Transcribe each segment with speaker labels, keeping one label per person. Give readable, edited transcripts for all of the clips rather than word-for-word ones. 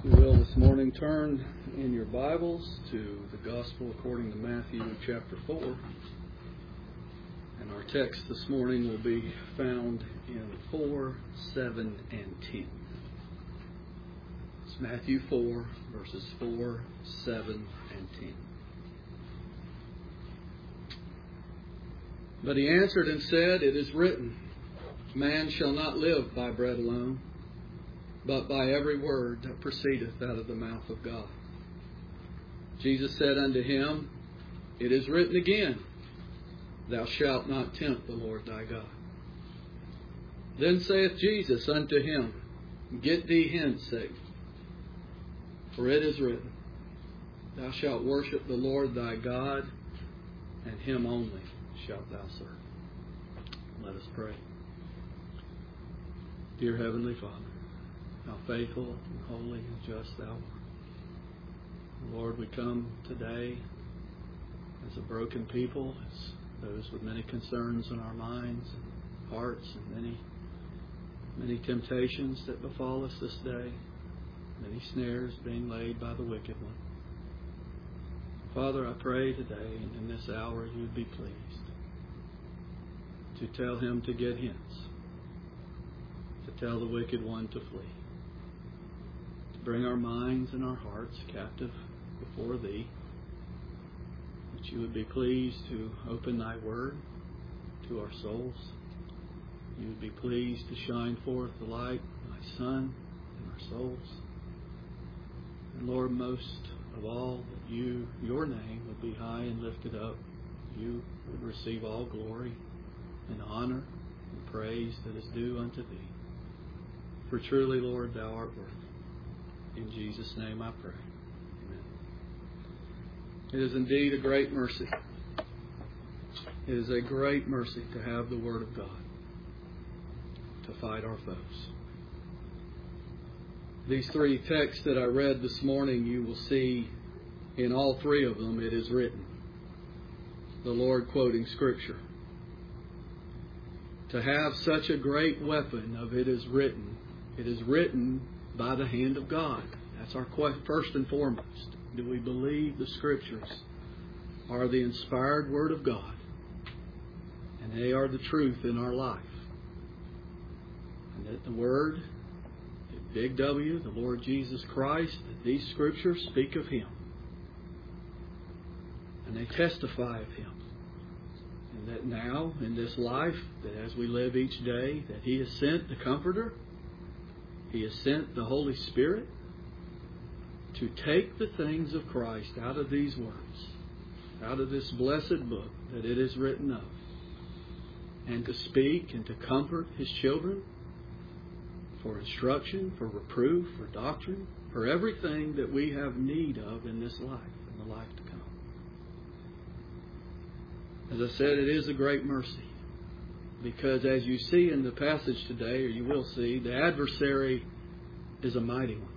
Speaker 1: We will this morning turn in your Bibles to the Gospel according to Matthew chapter 4. And our text this morning will be found in 4, 7, and 10. It's Matthew 4, verses 4, 7, and 10. But he answered and said, "It is written, man shall not live by bread alone, but by every word that proceedeth out of the mouth of God." Jesus said unto him, "It is written again, thou shalt not tempt the Lord thy God." Then saith Jesus unto him, "Get thee hence, Satan, for it is written, thou shalt worship the Lord thy God, and him only shalt thou serve." Let us pray. Dear Heavenly Father, how faithful and holy and just thou art. Lord, we come today as a broken people, as those with many concerns in our minds and hearts, and many temptations that befall us this day, many snares being laid by the wicked one. Father, I pray today and in this hour you would be pleased to tell him to get hence, to tell the wicked one to flee. Bring our minds and our hearts captive before Thee, that You would be pleased to open Thy Word to our souls. You would be pleased to shine forth the light of Thy Son in our souls. And Lord, most of all, that Your name would be high and lifted up. You would receive all glory and honor and praise that is due unto Thee. For truly, Lord, Thou art worthy. In Jesus' name I pray. Amen. It is indeed a great mercy. It is a great mercy to have the Word of God to fight our foes. These three texts that I read this morning, you will see in all three of them, it is written. The Lord quoting Scripture. To have such a great weapon of it is written by the hand of God. That's our first and foremost. Do we believe the Scriptures are the inspired Word of God, and they are the truth in our life? And that the Word, the big W, the Lord Jesus Christ, that these Scriptures speak of Him. And they testify of Him. And that now, in this life, that as we live each day, that He has sent the Comforter, He has sent the Holy Spirit to take the things of Christ out of these words, out of this blessed book that it is written of, and to speak and to comfort His children for instruction, for reproof, for doctrine, for everything that we have need of in this life and the life to come. As I said, it is a great mercy. Because as you see in the passage today, or you will see, the adversary is a mighty one.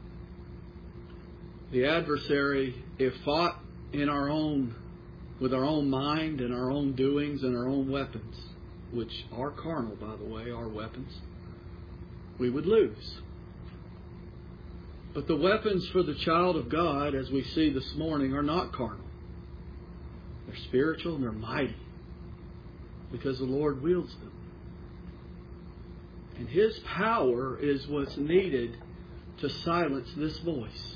Speaker 1: The adversary, if fought with our own mind and our own doings and our own weapons, which are carnal, by the way, our weapons, we would lose. But the weapons for the child of God, as we see this morning, are not carnal. They're spiritual and they're mighty, because the Lord wields them. And His power is what's needed to silence this voice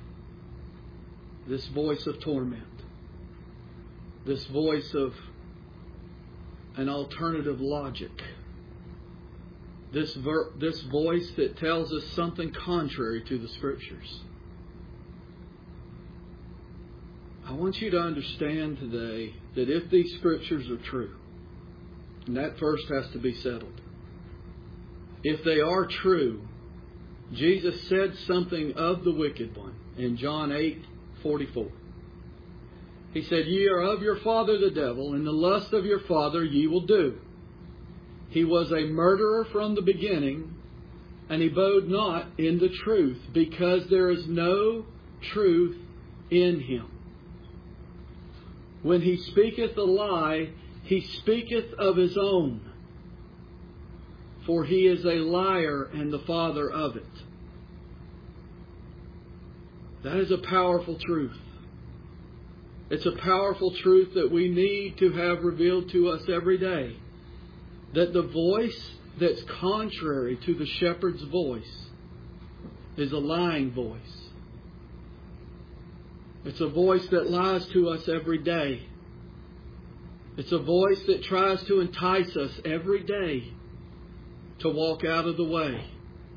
Speaker 1: of torment, this voice of an alternative logic, this voice that tells us something contrary to the Scriptures. I want you to understand today that if these Scriptures are true, and that first has to be settled. If they are true, Jesus said something of the wicked one in John 8:44. He said, "Ye are of your father the devil, and the lust of your father ye will do. He was a murderer from the beginning, and he abode not in the truth, because there is no truth in him. When he speaketh a lie, he speaketh of his own, for he is a liar and the father of it. That is a powerful truth. It's a powerful truth that we need to have revealed to us every day. That the voice that's contrary to the shepherd's voice is a lying voice. It's a voice that lies to us every day. It's a voice that tries to entice us every day to walk out of the way.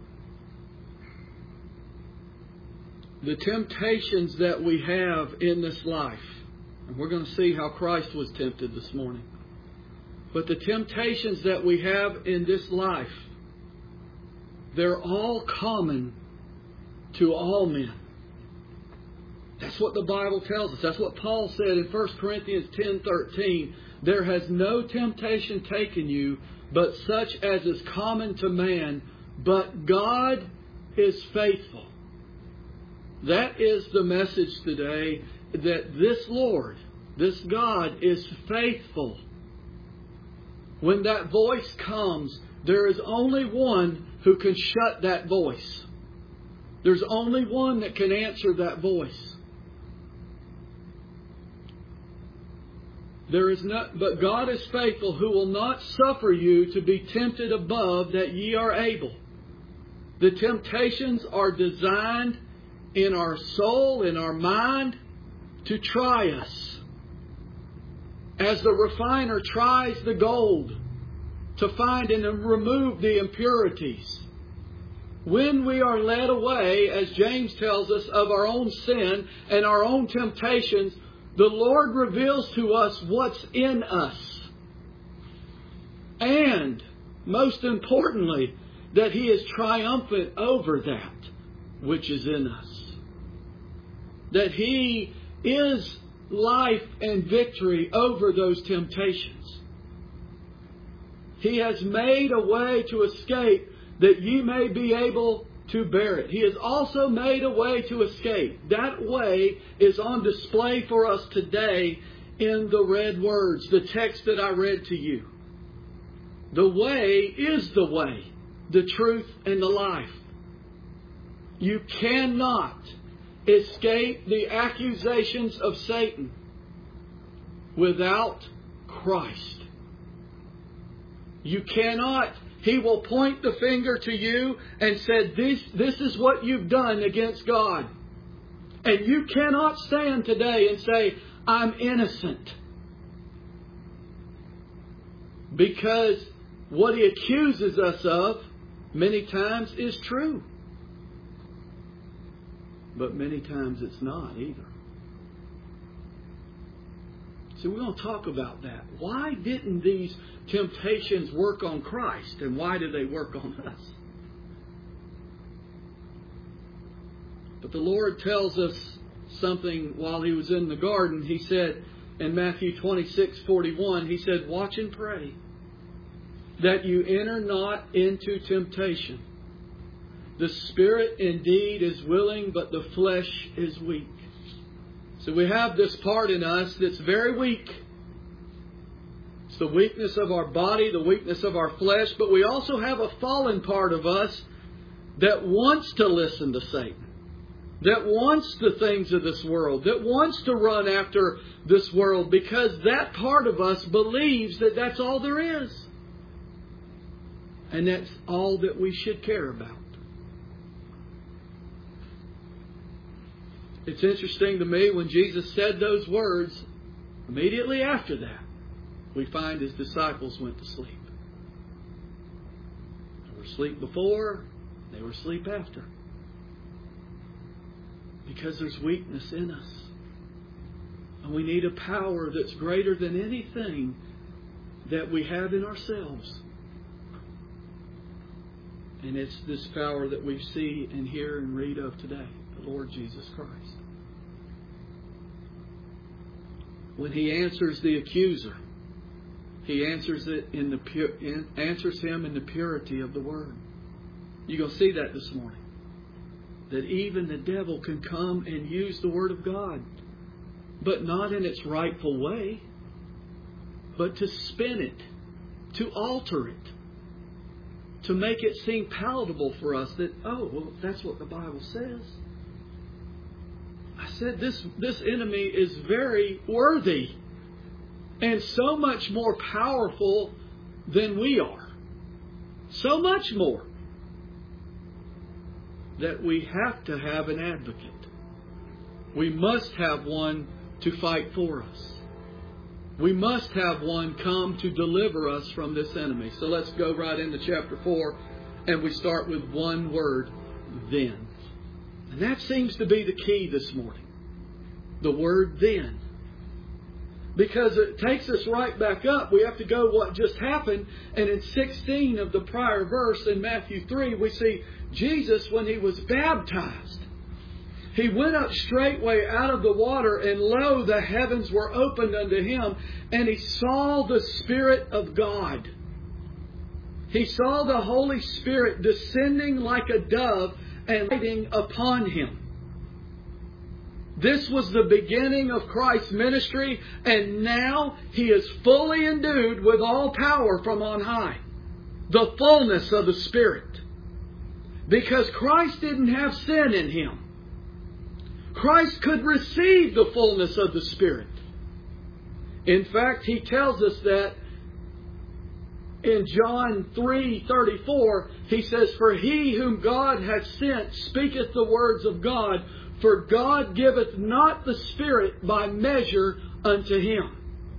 Speaker 1: The temptations that we have in this life, and we're going to see how Christ was tempted this morning. But the temptations that we have in this life, they're all common to all men. That's what the Bible tells us. That's what Paul said in 1 Corinthians 10:13. There has no temptation taken you, but such as is common to man. But God is faithful. That is the message today, that this Lord, this God, is faithful. When that voice comes, there is only one who can shut that voice. There's only one that can answer that voice. But God is faithful, who will not suffer you to be tempted above that ye are able. The temptations are designed in our soul, in our mind, to try us. As the refiner tries the gold to find and remove the impurities. When we are led away, as James tells us, of our own sin and our own temptations, the Lord reveals to us what's in us. And, most importantly, that He is triumphant over that which is in us. That He is life and victory over those temptations. He has made a way to escape that ye may be able to bear it. He has also made a way to escape. That way is on display for us today in the red words, the text that I read to you. The way is the way, the truth, and the life. You cannot escape the accusations of Satan without Christ. You cannot. He will point the finger to you and said, this is what you've done against God. And you cannot stand today and say, I'm innocent. Because what he accuses us of many times is true. But many times it's not either. So we're going to talk about that. Why didn't these temptations work on Christ? And why do they work on us? But the Lord tells us something while He was in the garden. He said in Matthew 26:41, He said, watch and pray that you enter not into temptation. The spirit indeed is willing, but the flesh is weak. So we have this part in us that's very weak. It's the weakness of our body, the weakness of our flesh. But we also have a fallen part of us that wants to listen to Satan. That wants the things of this world. That wants to run after this world. Because that part of us believes that that's all there is. And that's all that we should care about. It's interesting to me when Jesus said those words, immediately after that, we find His disciples went to sleep. They were asleep before, they were asleep after. Because there's weakness in us. And we need a power that's greater than anything that we have in ourselves. And it's this power that we see and hear and read of today. The Lord Jesus Christ. When He answers the accuser, He answers it answers him in the purity of the Word. You're going to see that this morning. That even the devil can come and use the Word of God, but not in its rightful way, but to spin it, to alter it, to make it seem palatable for us that, oh, well, that's what the Bible says. I said, this enemy is very worthy and so much more powerful than we are. So much more that we have to have an advocate. We must have one to fight for us. We must have one come to deliver us from this enemy. So let's go right into chapter 4, and we start with one word, then. And that seems to be the key this morning. The word then. Because it takes us right back up. We have to go what just happened. And in 16 of the prior verse in Matthew 3, we see Jesus, when He was baptized, He went up straightway out of the water, and lo, the heavens were opened unto Him, and He saw the Spirit of God. He saw the Holy Spirit descending like a dove and lighting upon Him. This was the beginning of Christ's ministry, and now He is fully endued with all power from on high. The fullness of the Spirit. Because Christ didn't have sin in Him. Christ could receive the fullness of the Spirit. In fact, He tells us that in John 3:34, He says, "For He whom God hath sent speaketh the words of God, for God giveth not the Spirit by measure unto Him."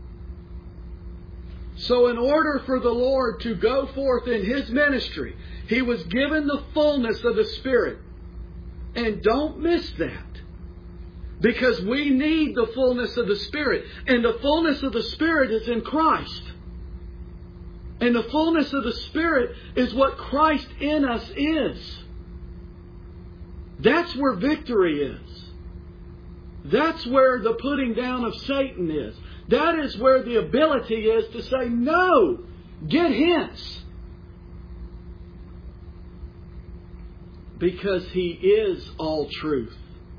Speaker 1: So in order for the Lord to go forth in His ministry, He was given the fullness of the Spirit. And don't miss that. Because we need the fullness of the Spirit. And the fullness of the Spirit is in Christ. And the fullness of the Spirit is what Christ in us is. That's where victory is. That's where the putting down of Satan is. That is where the ability is to say, no, get hence. Because He is all truth.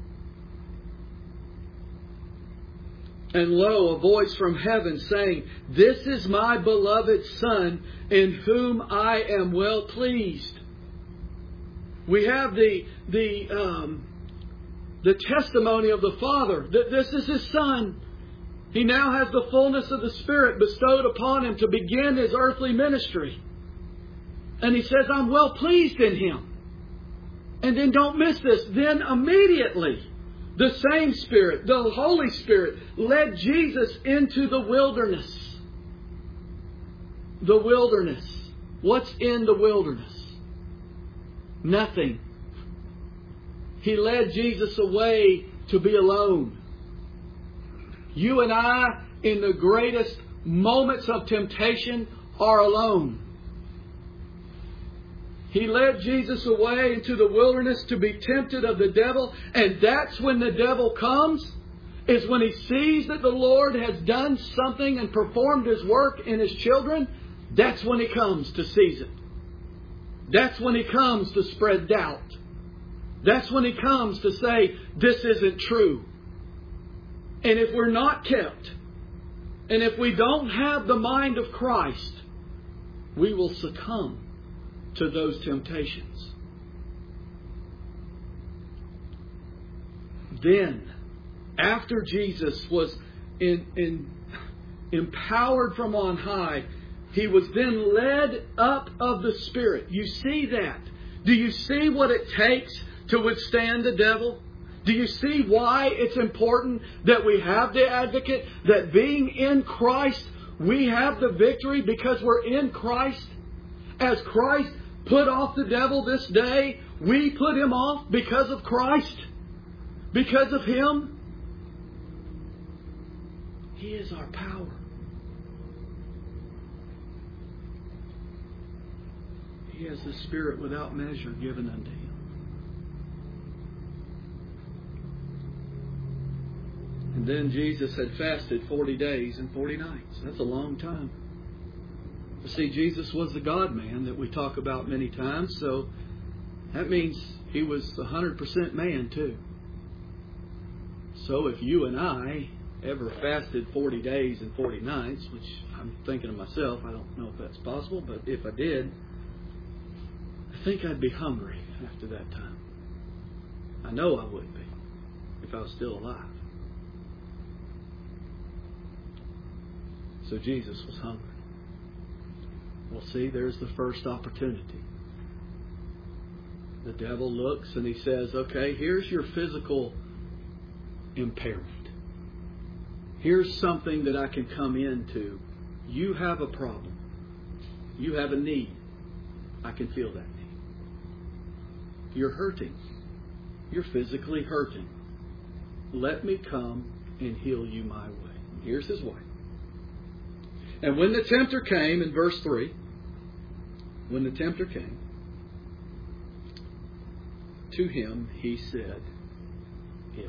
Speaker 1: And lo, a voice from heaven saying, "This is my beloved Son, in whom I am well pleased." We have the testimony of the Father that this is His Son. He now has the fullness of the Spirit bestowed upon Him to begin His earthly ministry. And He says, "I'm well pleased in Him." And then don't miss this. Then immediately, the same Spirit, the Holy Spirit, led Jesus into the wilderness. The wilderness. What's in the wilderness? Nothing. He led Jesus away to be alone. You and I, in the greatest moments of temptation, are alone. He led Jesus away into the wilderness to be tempted of the devil. And that's when the devil comes, is when he sees that the Lord has done something and performed His work in His children. That's when he comes to seize it. That's when he comes to spread doubt. That's when he comes to say, this isn't true. And if we're not kept, and if we don't have the mind of Christ, we will succumb to those temptations. Then, after Jesus was empowered from on high, He was then led up of the Spirit. You see that? Do you see what it takes to withstand the devil? Do you see why it's important that we have the advocate? That being in Christ, we have the victory because we're in Christ? As Christ put off the devil this day, we put him off because of Christ. Because of Him. He is our power. He has the Spirit without measure given unto Him. And then Jesus had fasted 40 days and 40 nights. That's a long time. You see, Jesus was the God-man that we talk about many times, so that means He was 100% man too. So if you and I ever fasted 40 days and 40 nights, which I'm thinking of myself, I don't know if that's possible, but if I did, I think I'd be hungry after that time. I know I would be. if I was still alive. So Jesus was hungry. Well, see, there's the first opportunity. The devil looks and he says, okay, here's your physical impairment. Here's something that I can come into. You have a problem. You have a need. I can feel that need. You're hurting. You're physically hurting. Let me come and heal you my way. Here's his way. And when the tempter came, in verse 3, when the tempter came, to him he said, if.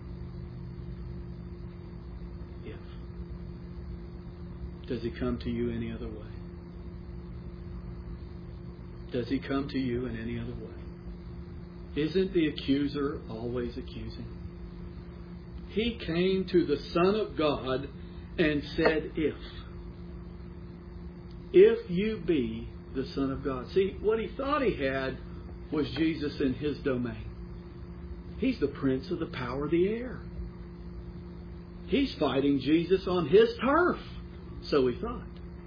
Speaker 1: Does he come to you any other way? Does he come to you in any other way? Isn't the accuser always accusing? He came to the Son of God and said, if you be the Son of God. See, what he thought he had was Jesus in his domain. He's the prince of the power of the air. He's fighting Jesus on his turf. So he thought.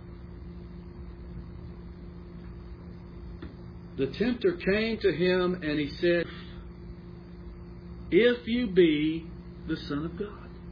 Speaker 1: The tempter came to him and he said, if you be the Son of God.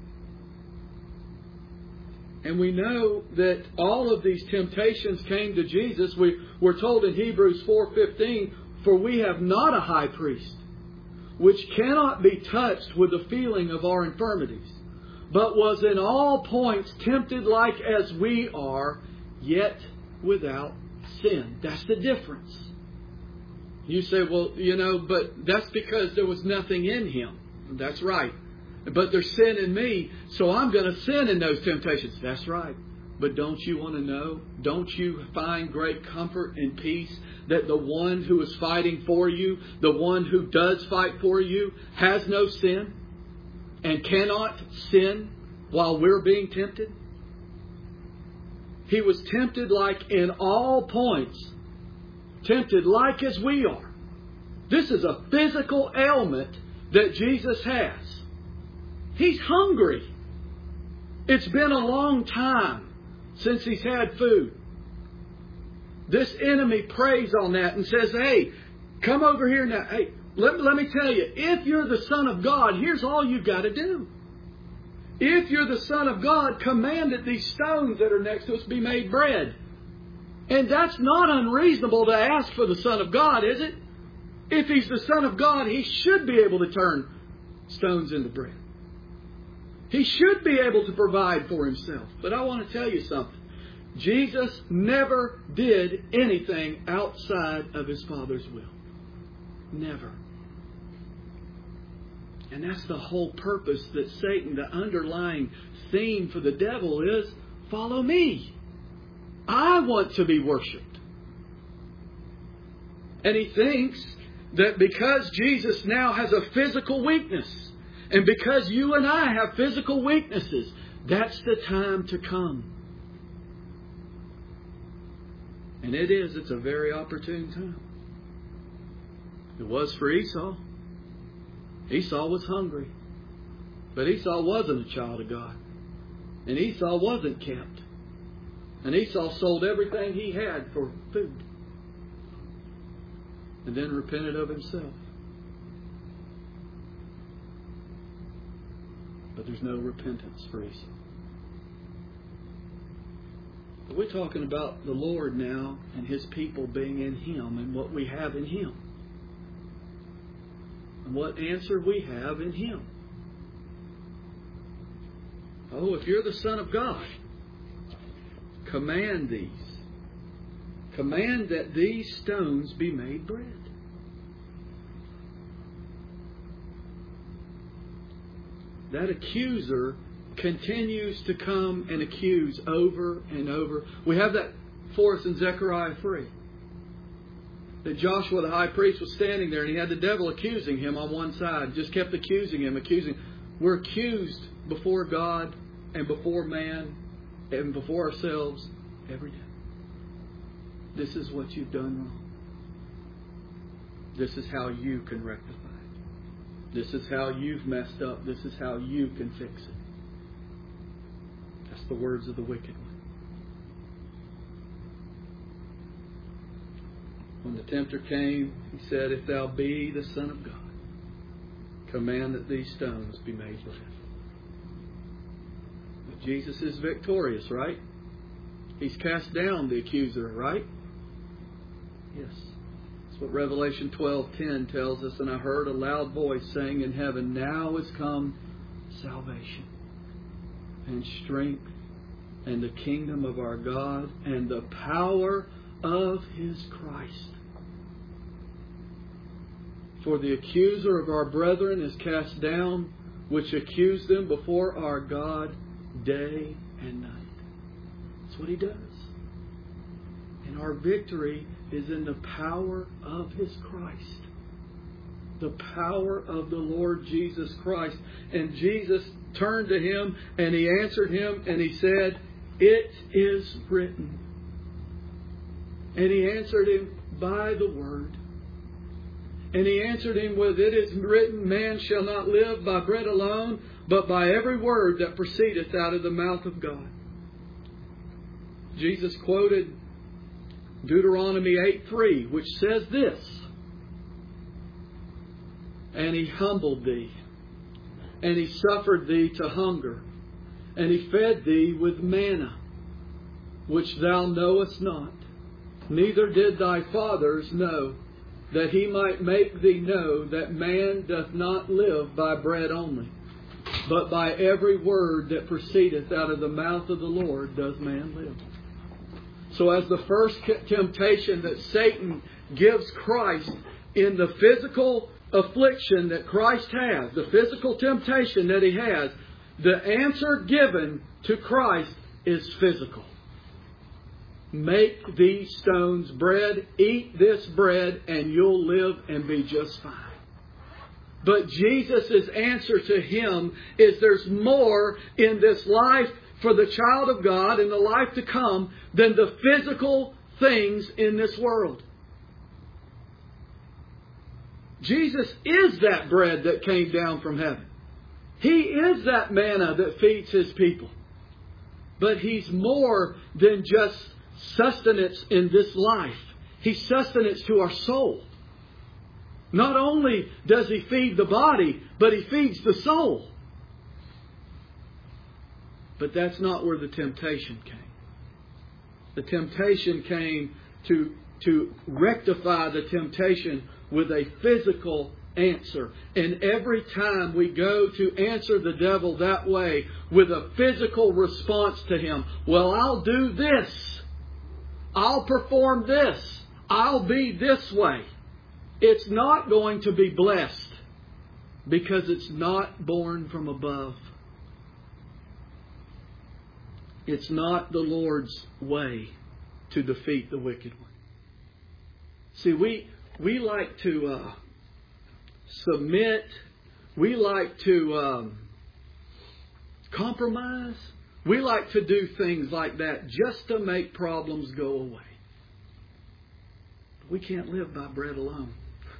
Speaker 1: And we know that all of these temptations came to Jesus. We're told in Hebrews 4:15, for we have not a high priest, which cannot be touched with the feeling of our infirmities, but was in all points tempted like as we are, yet without sin. That's the difference. You say, well, but that's because there was nothing in him. That's right. But there's sin in me, so I'm going to sin in those temptations. That's right. But don't you want to know? Don't you find great comfort and peace that the one who is fighting for you, the one who does fight for you, has no sin and cannot sin while we're being tempted? He was tempted like in all points, tempted like as we are. This is a physical ailment that Jesus has. He's hungry. It's been a long time since he's had food. This enemy preys on that and says, hey, come over here now. Hey, let me tell you, if you're the Son of God, here's all you've got to do. If you're the Son of God, command that these stones that are next to us be made bread. And that's not unreasonable to ask for the Son of God, is it? If He's the Son of God, He should be able to turn stones into bread. He should be able to provide for Himself. But I want to tell you something. Jesus never did anything outside of His Father's will. Never. And that's the whole purpose that Satan, the underlying theme for the devil is, follow me. I want to be worshipped. And he thinks that because Jesus now has a physical weakness, and because you and I have physical weaknesses, that's the time to come. And it is. It's a very opportune time. It was for Esau. Esau was hungry. But Esau wasn't a child of God. And Esau wasn't kept. And Esau sold everything he had for food. And then repented of himself. But there's no repentance for Esau. But we're talking about the Lord now and His people being in Him and what we have in Him. And what answer we have in Him. Oh, if you're the Son of God, command these. Command that these stones be made bread. That accuser continues to come and accuse over and over. We have that for us in Zechariah 3. That Joshua the high priest was standing there and he had the devil accusing him on one side. Just kept accusing him, accusing. We're accused before God and before man and before ourselves every day. This is what you've done wrong. This is how you can rectify it. This is how you've messed up. This is how you can fix it. That's the words of the wicked one. When the tempter came, he said, "If thou be the Son of God, command that these stones be made bread." But Jesus is victorious, right? He's cast down the accuser, right? Yes. That's what Revelation 12:10 tells us. "And I heard a loud voice saying in heaven, Now is come salvation and strength and the kingdom of our God and the power of His Christ. For the accuser of our brethren is cast down, which accused them before our God day and night." That's what He does. And our victory is in the power of His Christ. The power of the Lord Jesus Christ. And Jesus turned to him and He answered him and He said, "It is written." And He answered him by the Word. And He answered him with, "It is written, man shall not live by bread alone, but by every word that proceedeth out of the mouth of God." Jesus quoted Deuteronomy 8:3, which says this, "And He humbled thee, and He suffered thee to hunger, and He fed thee with manna, which thou knowest not, neither did thy fathers know, that He might make thee know that man doth not live by bread only, but by every word that proceedeth out of the mouth of the Lord does man live." So as the first temptation that Satan gives Christ in the physical affliction that Christ has, the physical temptation that He has, the answer given to Christ is physical. "Make these stones bread, eat this bread, and you'll live and be just fine." But Jesus' answer to him is there's more in this life for the child of God in the life to come than the physical things in this world. Jesus is that bread that came down from heaven. He is that manna that feeds His people. But He's more than just sustenance in this life. He's sustenance to our soul. Not only does He feed the body, but He feeds the soul. But that's not where the temptation came. The temptation came to rectify the temptation with a physical answer. And every time we go to answer the devil that way, with a physical response to him, "Well, I'll do this. I'll perform this. I'll be this way," it's not going to be blessed because it's not born from above. It's not the Lord's way to defeat the wicked one. See, we like to submit. We like to compromise. We like to do things like that just to make problems go away. We can't live by bread alone.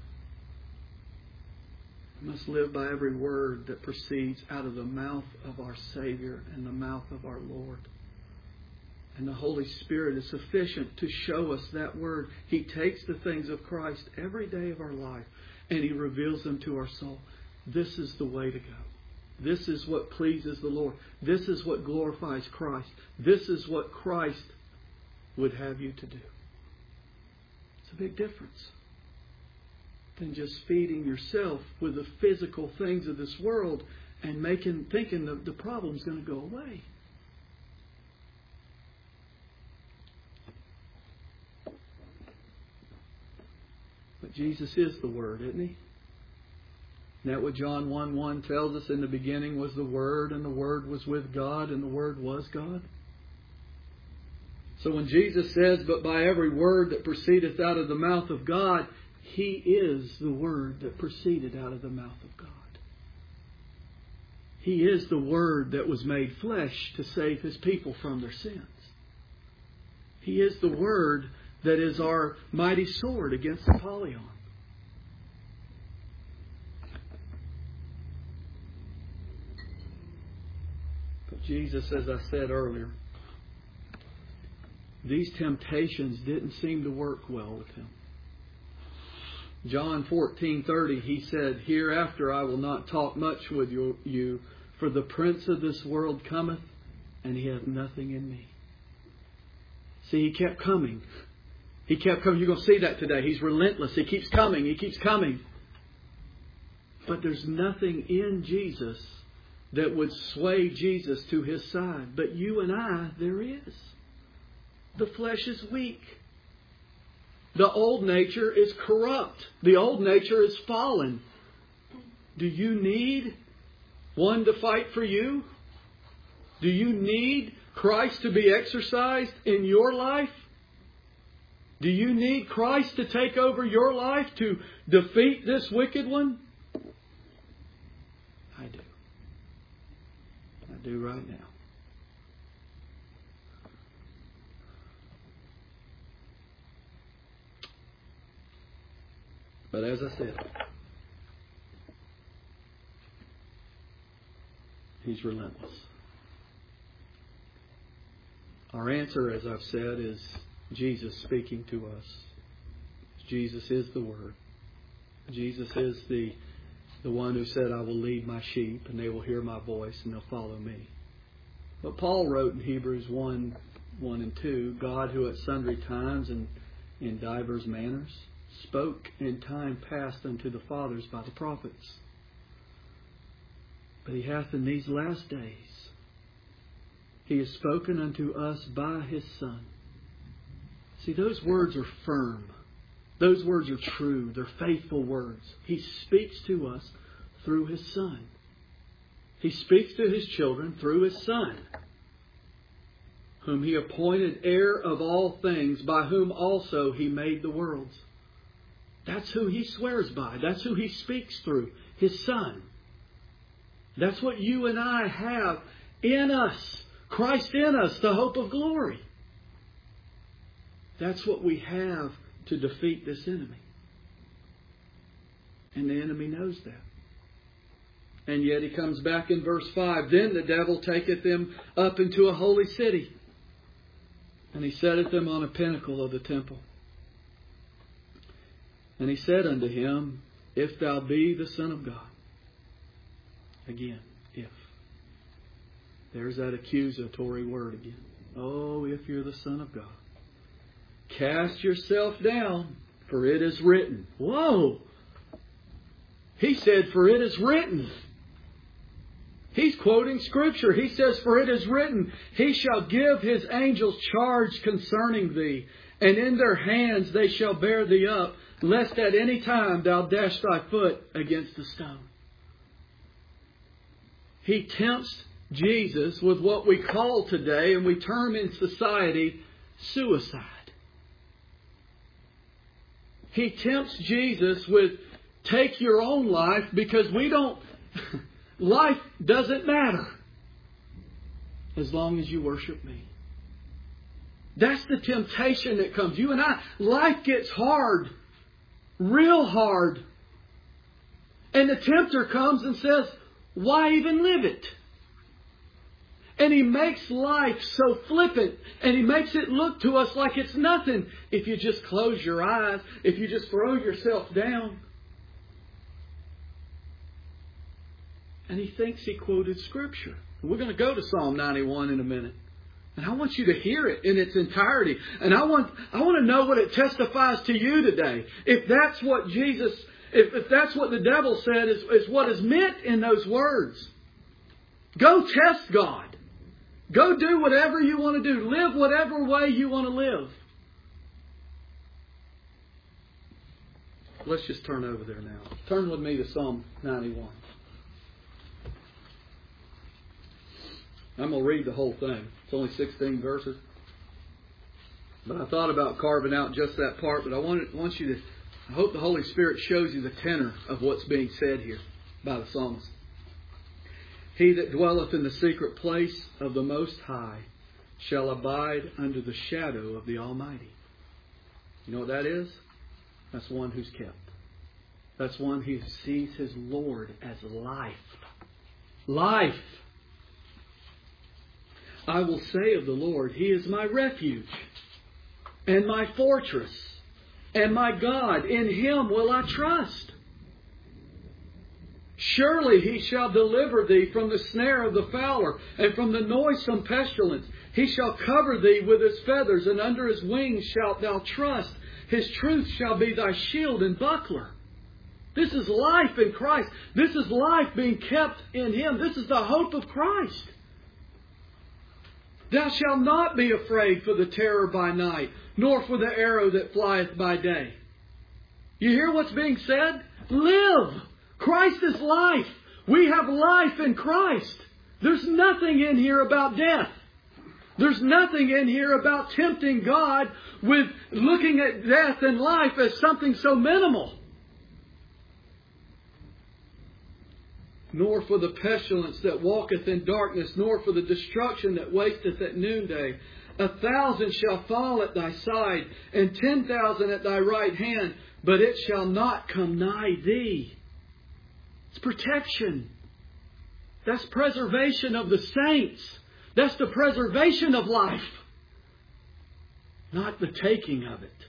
Speaker 1: We must live by every word that proceeds out of the mouth of our Savior and the mouth of our Lord. And the Holy Spirit is sufficient to show us that word. He takes the things of Christ every day of our life and He reveals them to our soul. This is the way to go. This is what pleases the Lord. This is what glorifies Christ. This is what Christ would have you to do. It's a big difference than just feeding yourself with the physical things of this world and thinking the problem's going to go away. But Jesus is the Word, isn't He? Isn't that what John 1:1 tells us? In the beginning was the Word, and the Word was with God, and the Word was God. So when Jesus says, "But by every word that proceedeth out of the mouth of God," He is the Word that proceeded out of the mouth of God. He is the Word that was made flesh to save His people from their sins. He is the Word that is our mighty sword against Apollyon. Jesus, as I said earlier, these temptations didn't seem to work well with Him. John 14:30, He said, "Hereafter I will not talk much with you, for the prince of this world cometh, and he hath nothing in me." See, He kept coming. He kept coming. You're going to see that today. He's relentless. He keeps coming. He keeps coming. But there's nothing in Jesus that would sway Jesus to His side. But you and I, there is. The flesh is weak. The old nature is corrupt. The old nature is fallen. Do you need one to fight for you? Do you need Christ to be exercised in your life? Do you need Christ to take over your life to defeat this wicked one? I do. I do right now. But as I said, He's relentless. Our answer, as I've said, is Jesus speaking to us. Jesus is the Word. Jesus is the one who said, "I will lead my sheep, and they will hear my voice, and they'll follow me." But Paul wrote in Hebrews 1 and 2, "God who at sundry times and in divers manners spoke in time past unto the fathers by the prophets. But He hath in these last days, He has spoken unto us by His Son." See, those words are firm. Those words are true. They're faithful words. He speaks to us through His Son. He speaks to His children through His Son, whom He appointed heir of all things, by whom also He made the worlds. That's who He swears by. That's who He speaks through. His Son. That's what you and I have in us. Christ in us, the hope of glory. That's what we have to defeat this enemy. And the enemy knows that. And yet He comes back in verse 5. "Then the devil taketh them up into a holy city, and he setteth them on a pinnacle of the temple. And he said unto him, If thou be the Son of God." Again, if. There's that accusatory word again. Oh, if you're the Son of God. "Cast yourself down, for it is written." Whoa! He said, "For it is written." He's quoting Scripture. He says, "For it is written, He shall give His angels charge concerning thee, and in their hands they shall bear thee up, lest at any time thou dash thy foot against a stone." He tempts Jesus with what we call today, and we term in society, suicide. He tempts Jesus with, "Take your own life, because life doesn't matter as long as you worship me." That's the temptation that comes. You and I, life gets hard. Real hard. And the tempter comes and says, "Why even live it?" And he makes life so flippant, and he makes it look to us like it's nothing if you just close your eyes, if you just throw yourself down. And he thinks he quoted Scripture. We're going to go to Psalm 91 in a minute. And I want you to hear it in its entirety. And I want to know what it testifies to you today. If that's what Jesus, if that's what the devil said is what is meant in those words. Go test God. Go do whatever you want to do. Live whatever way you want to live. Let's just turn over there now. Turn with me to Psalm 91. I'm going to read the whole thing. It's only 16 verses. But I thought about carving out just that part. But I hope the Holy Spirit shows you the tenor of what's being said here by the psalmist. "He that dwelleth in the secret place of the Most High shall abide under the shadow of the Almighty." You know what that is? That's one who's kept. That's one who sees his Lord as life. Life. I will say of the Lord, He is my refuge and my fortress and my God. In Him will I trust. Surely He shall deliver thee from the snare of the fowler and from the noisome pestilence. He shall cover thee with His feathers, and under His wings shalt thou trust. His truth shall be thy shield and buckler. This is life in Christ. This is life being kept in Him. This is the hope of Christ. Thou shalt not be afraid for the terror by night, nor for the arrow that flieth by day. You hear what's being said? Live! Christ is life. We have life in Christ. There's nothing in here about death. There's nothing in here about tempting God with looking at death and life as something so minimal. Nor for the pestilence that walketh in darkness, nor for the destruction that wasteth at noonday. 1,000 shall fall at thy side, and 10,000 at thy right hand, but it shall not come nigh thee. It's protection. That's preservation of the saints. That's the preservation of life, not the taking of it.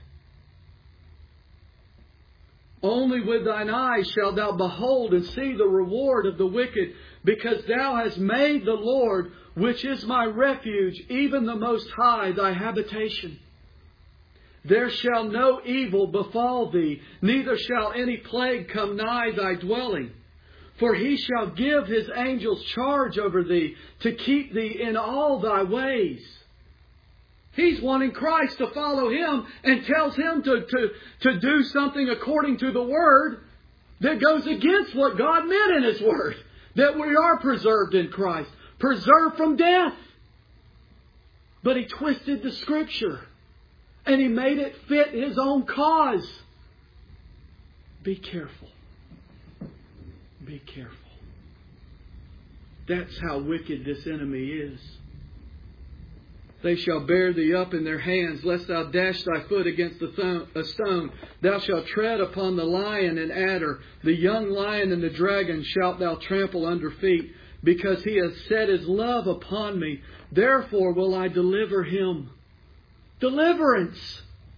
Speaker 1: Only with thine eyes shalt thou behold and see the reward of the wicked, because thou hast made the Lord, which is my refuge, even the Most High, thy habitation. There shall no evil befall thee, neither shall any plague come nigh thy dwelling. For He shall give His angels charge over thee, to keep thee in all thy ways. He's wanting Christ to follow Him, and tells him to do something according to the Word that goes against what God meant in His Word. That we are preserved in Christ. Preserved from death. But He twisted the Scripture. And He made it fit His own cause. Be careful. Be careful. That's how wicked this enemy is. They shall bear thee up in their hands, lest thou dash thy foot against a stone. Thou shalt tread upon the lion and adder. The young lion and the dragon shalt thou trample under feet. Because he has set his love upon me, therefore will I deliver him. Deliverance!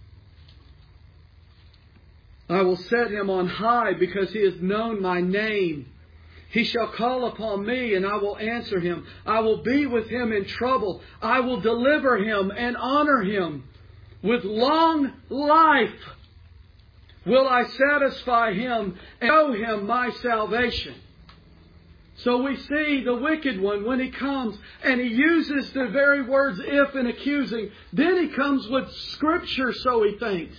Speaker 1: I will set him on high, because he has known my name. He shall call upon me, and I will answer him. I will be with him in trouble. I will deliver him and honor him. With long life will I satisfy him and show him my salvation. So we see the wicked one when he comes, and he uses the very words if in accusing. Then he comes with Scripture, so he thinks.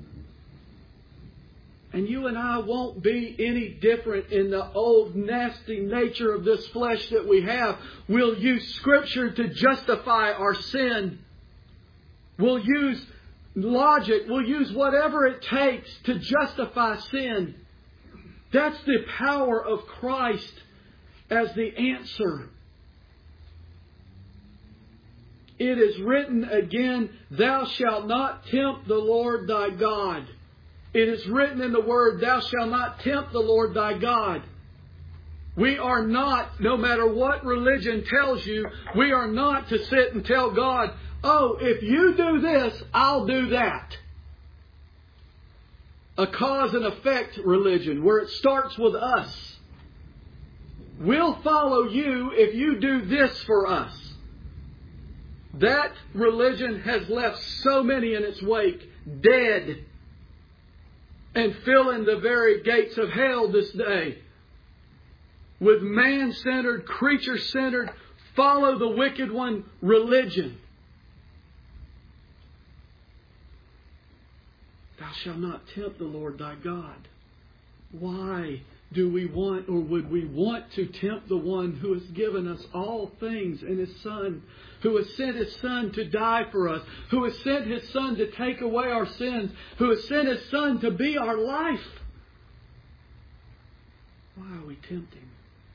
Speaker 1: And you and I won't be any different in the old nasty nature of this flesh that we have. We'll use Scripture to justify our sin. We'll use logic. We'll use whatever it takes to justify sin. That's the power of Christ as the answer. It is written again, thou shalt not tempt the Lord thy God. It is written in the Word, thou shalt not tempt the Lord thy God. We are not, no matter what religion tells you, we are not to sit and tell God, oh, if you do this, I'll do that. A cause and effect religion where it starts with us. We'll follow you if you do this for us. That religion has left so many in its wake dead and filling the very gates of hell this day with man-centered, creature-centered, follow the wicked one religion. Thou shalt not tempt the Lord thy God. Why do we want, or would we want to tempt the one who has given us all things in His Son, who has sent His Son to die for us, who has sent His Son to take away our sins, who has sent His Son to be our life? Why are we tempting?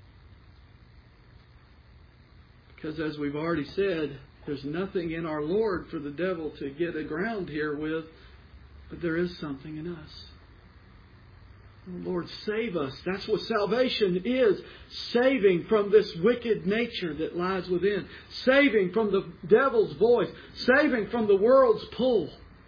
Speaker 1: Because as we've already said, there's nothing in our Lord for the devil to get aground here with, but there is something in us. Lord, save us. That's what salvation is. Saving from this wicked nature that lies within. Saving from the devil's voice. Saving from the world's pull.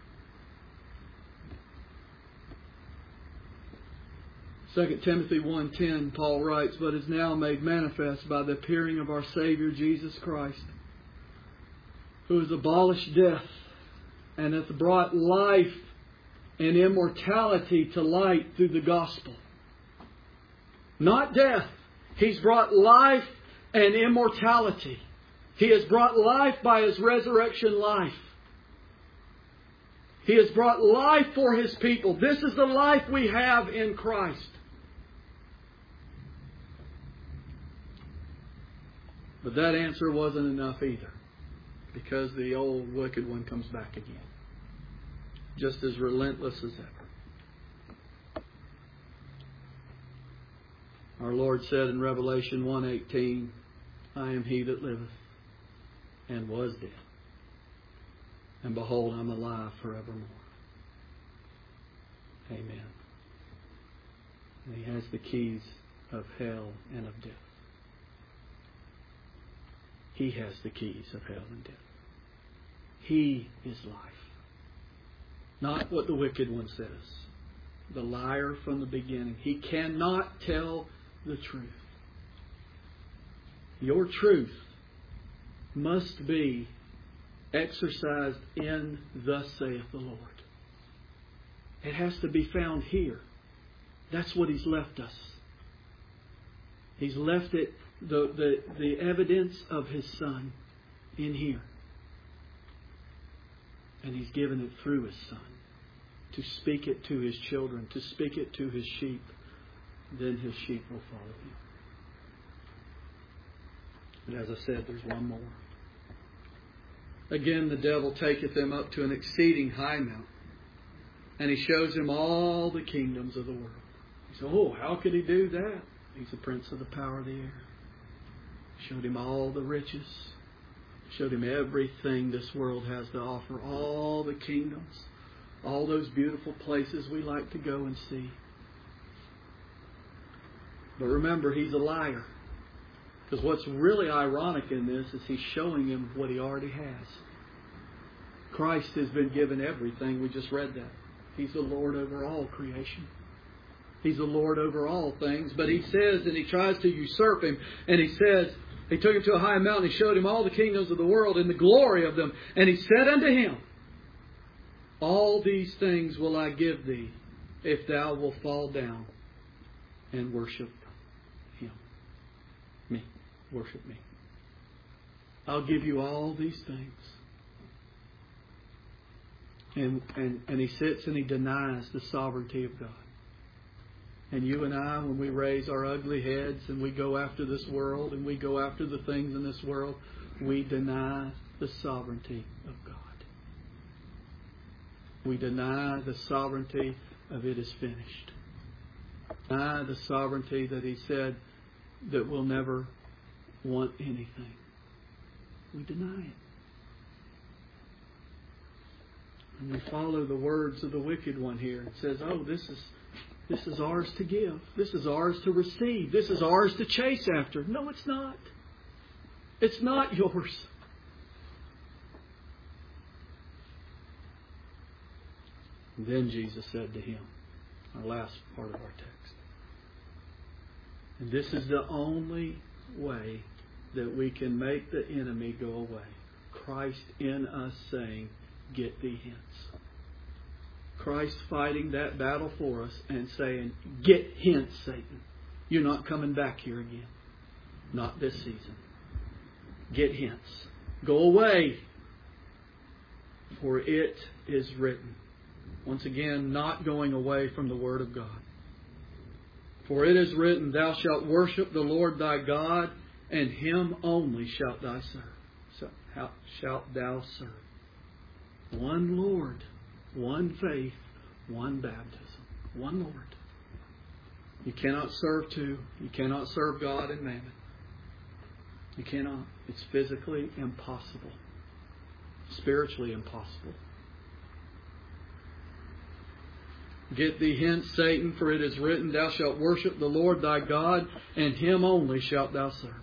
Speaker 1: 2 Timothy 1:10, Paul writes, "But is now made manifest by the appearing of our Savior Jesus Christ, who has abolished death and hath brought life and immortality to light through the gospel." Not death. He's brought life and immortality. He has brought life by His resurrection life. He has brought life for His people. This is the life we have in Christ. But that answer wasn't enough either, because the old wicked one comes back again, just as relentless as ever. Our Lord said in Revelation 1:18, "I am He that liveth and was dead, and behold, I'm alive forevermore." Amen. And He has the keys of hell and of death. He has the keys of hell and death. He is life. Not what the wicked one says. The liar from the beginning. He cannot tell the truth. Your truth must be exercised in "Thus saith the Lord." It has to be found here. That's what He's left us. He's left it, the evidence of His Son, in here. And He's given it through His Son to speak it to His children, to speak it to His sheep. Then His sheep will follow Him. But as I said, there's one more. Again, the devil taketh them up to an exceeding high mountain, and he shows him all the kingdoms of the world. He said, "Oh, how could he do that?" He's the prince of the power of the air. Showed him all the riches. Showed him everything this world has to offer. All the kingdoms. All those beautiful places we like to go and see. But remember, he's a liar. Because what's really ironic in this is he's showing him what he already has. Christ has been given everything. We just read that. He's the Lord over all creation. He's the Lord over all things. But he says, and he tries to usurp him, and he says, he took him to a high mountain, he showed him all the kingdoms of the world and the glory of them. And he said unto him, "All these things will I give thee, if thou wilt fall down and worship Him." Me. Worship me. I'll give you all these things. And he sits and he denies the sovereignty of God. And you and I, when we raise our ugly heads and we go after this world and we go after the things in this world, we deny the sovereignty of God. We deny the sovereignty of "it is finished." Deny the sovereignty that He said that we'll never want anything. We deny it. And we follow the words of the wicked one here. It says, "Oh, this is ours to give. This is ours to receive. This is ours to chase after." No, it's not. It's not yours. And then Jesus said to him, our last part of our text, and this is the only way that we can make the enemy go away. Christ in us saying, "Get thee hence." Christ fighting that battle for us and saying, "Get hence, Satan. You're not coming back here again. Not this season. Get hence. Go away. For it is written." Once again, not going away from the Word of God. "For it is written, Thou shalt worship the Lord thy God, and Him only shalt thou serve." So, how shalt thou serve? One Lord, one faith, one baptism. One Lord. You cannot serve two. You cannot serve God and mammon. You cannot. It's physically impossible. Spiritually impossible. Get thee hence, Satan, for it is written, Thou shalt worship the Lord thy God, and Him only shalt thou serve.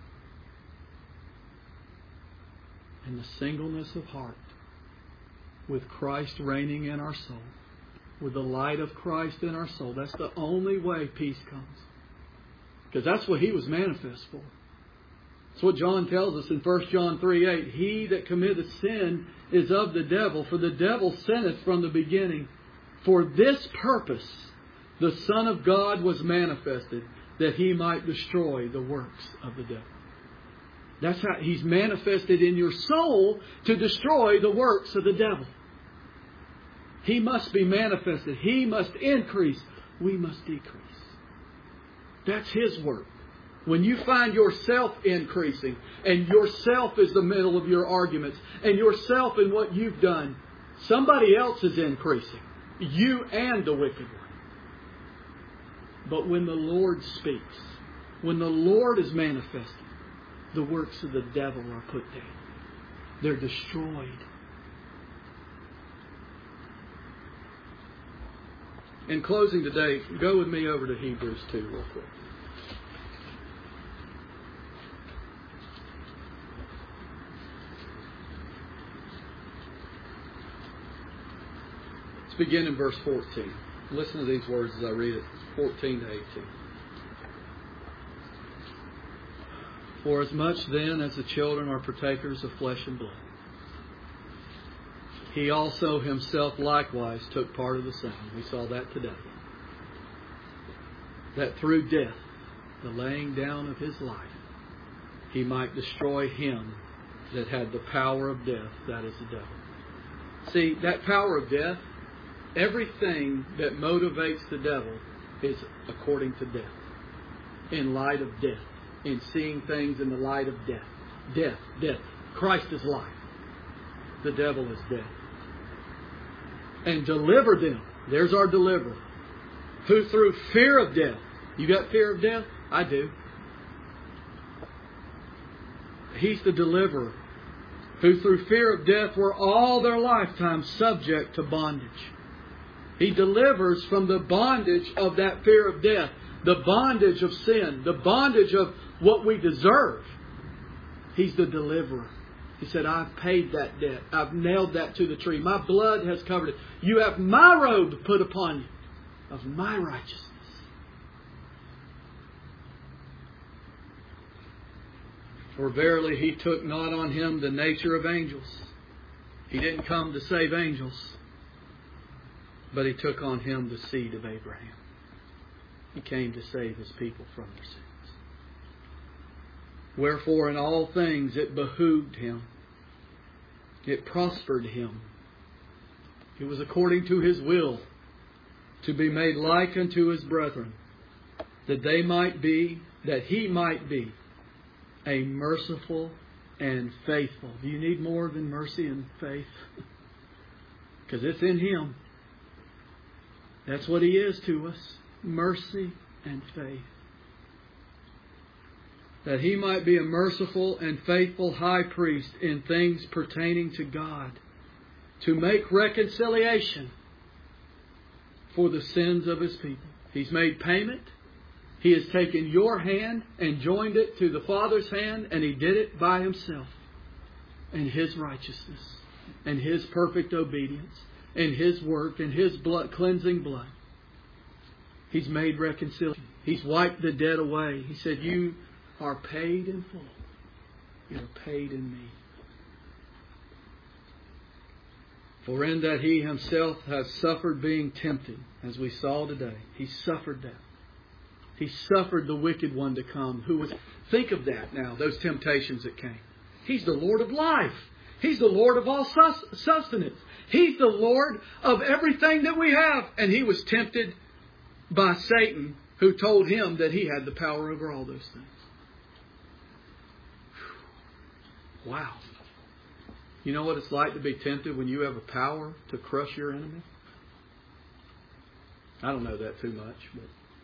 Speaker 1: In the singleness of heart, with Christ reigning in our soul, with the light of Christ in our soul, that's the only way peace comes. Because that's what He was manifest for. That's what John tells us in 1 John 3:8. He that committeth sin is of the devil, for the devil sinneth from the beginning. For this purpose the Son of God was manifested, that He might destroy the works of the devil. That's how He's manifested in your soul, to destroy the works of the devil. He must be manifested. He must increase. We must decrease. That's His work. When you find yourself increasing, and yourself is the middle of your arguments, and yourself in what you've done, somebody else is increasing. You and the wicked one. But when the Lord speaks, when the Lord is manifested, the works of the devil are put down. They're destroyed. In closing today, go with me over to Hebrews 2 real quick. Let's begin in verse 14. Listen to these words as I read it, 14 to 18. For as much then as the children are partakers of flesh and blood, He also Himself likewise took part of the same. We saw that today. That through death, the laying down of His life, He might destroy him that had the power of death, that is the devil. See, that power of death, everything that motivates the devil is according to death. In light of death. In seeing things in the light of death. Death, death. Christ is life. The devil is death. And deliver them. There's our deliverer. Who through fear of death. You got fear of death? I do. He's the deliverer. Who through fear of death were all their lifetime subject to bondage. He delivers from the bondage of that fear of death. The bondage of sin. The bondage of what we deserve. He's the deliverer. He said, I've paid that debt. I've nailed that to the tree. My blood has covered it. You have my robe put upon you of my righteousness. For verily He took not on Him the nature of angels. He didn't come to save angels, but He took on Him the seed of Abraham. He came to save His people from their sins. Wherefore in all things it behooved Him. It prospered Him. It was according to His will to be made like unto His brethren, that He might be a merciful and faithful. Do you need more than mercy and faith? Because it's in Him. That's what He is to us. Mercy and faith. That He might be a merciful and faithful high priest in things pertaining to God, to make reconciliation for the sins of His people. He's made payment. He has taken your hand and joined it to the Father's hand, and He did it by Himself. And His righteousness, and His perfect obedience, and His work, and His blood, cleansing blood. He's made reconciliation. He's wiped the debt away. He said, you are paid in full. You are paid in me. For in that He Himself has suffered being tempted, as we saw today. He suffered that. He suffered the wicked one to come. Think of that now, those temptations that came. He's the Lord of life. He's the Lord of all sustenance. He's the Lord of everything that we have. And He was tempted by Satan, who told Him that He had the power over all those things. Wow. You know what it's like to be tempted when you have a power to crush your enemy? I don't know that too much, but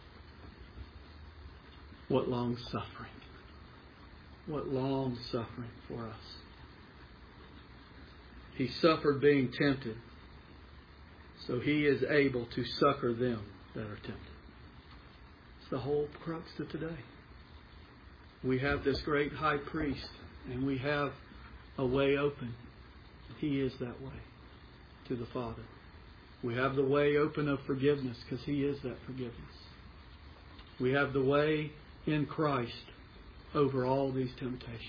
Speaker 1: what long suffering. What long suffering for us. He suffered being tempted. so He is able to succor them that are tempted. It's the whole crux of today. We have this great high priest, and we have a way open. He is that way to the Father. We have the way open of forgiveness because He is that forgiveness. We have the way in Christ over all these temptations.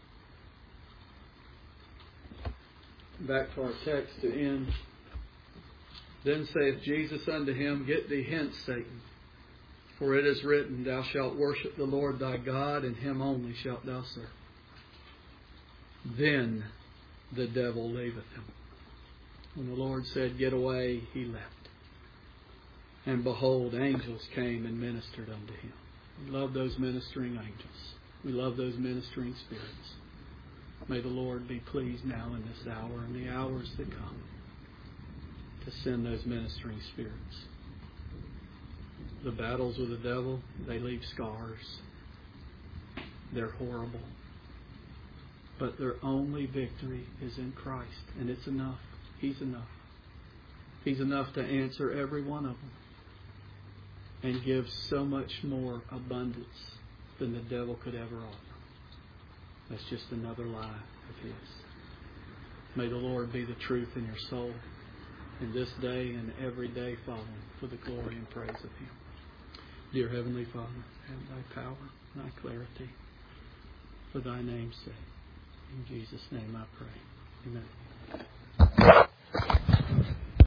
Speaker 1: Back to our text to end. Then saith Jesus unto him, Get thee hence, Satan, for it is written, Thou shalt worship the Lord thy God, and Him only shalt thou serve. Then the devil leaveth him. When the Lord said, Get away, he left. And behold, angels came and ministered unto him. We love those ministering angels. We love those ministering spirits. May the Lord be pleased now in this hour and the hours that come to send those ministering spirits. The battles with the devil, they leave scars. They're horrible. But their only victory is in Christ. And it's enough. He's enough. He's enough to answer every one of them. And give so much more abundance than the devil could ever offer. That's just another lie of his. May the Lord be the truth in your soul in this day and every day following for the glory and praise of Him. Dear Heavenly Father, have Thy power and Thy clarity for Thy name's sake. In Jesus' name I pray. Amen.